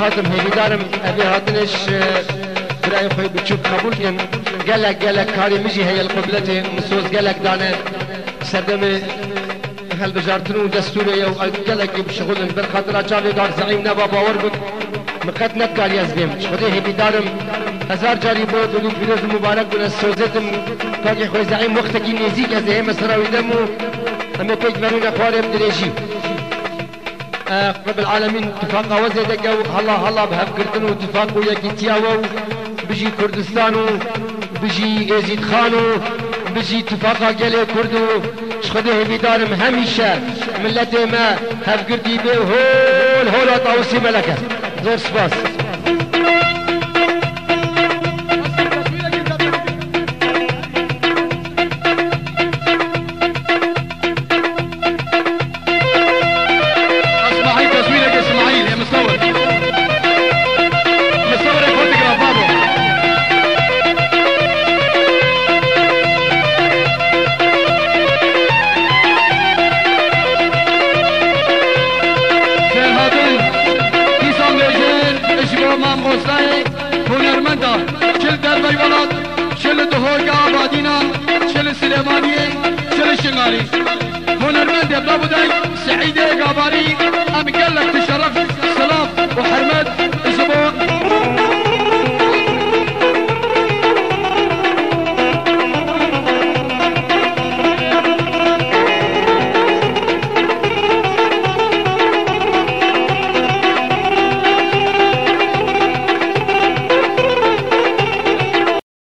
خاتم هیدارم ابي هاتنش برای خوی بچوب قبول کن گلک کاری مجی هی القبلته مسوز گلک دانه سردم هل بجارتنو دستور يو قالك بشغل بالخاطر اجابي دار زعيم نبا باور بك مقت نتقال يزبيم خدي هي بدارم هزار جاري بود ولي فيروز مبارك بن سوزتم باقي خوي زعيم وقتك نزيك زي مسرا ودمو اما بيج مرونا قارب دريجي رب العالمين اتفاق وزيدك هلا بهفكرتنو اتفاق ويا كيتياو بيجي كردستانو بيجي يزيد خانو بيجي اتفاقا قالي كردو شخده بدارم هميشه ملتي ما هفقردي به هول طاوسي ملكه زور سباس اسمعي تصويرك اسماعيل يا مصور يا فوتوغراف بابا مام غوستای هنرمندا چل در بیولاد چل دهورگا آبادینا چل سلیمانیه چل شنگاری هنرمند ابلا بودای